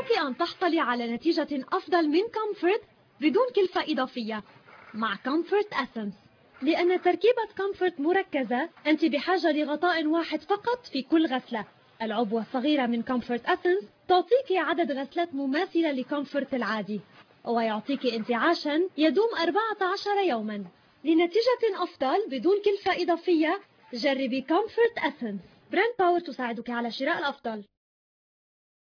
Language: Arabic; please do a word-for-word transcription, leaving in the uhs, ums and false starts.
يمكنك أن تحصلي على نتيجة أفضل من كومفورت بدون كلفة إضافية مع كومفورت أسنس. لأن تركيبة كومفورت مركزة، أنت بحاجة لغطاء واحد فقط في كل غسلة. العبوة الصغيرة من كومفورت أسنس تعطيك عدد غسلات مماثلة لكومفورت العادي، ويعطيك انتعاشا يدوم أربعة عشر يوما. لنتيجة أفضل بدون كلفة إضافية جربي كومفورت أسنس. براند باور تساعدك على شراء الأفضل.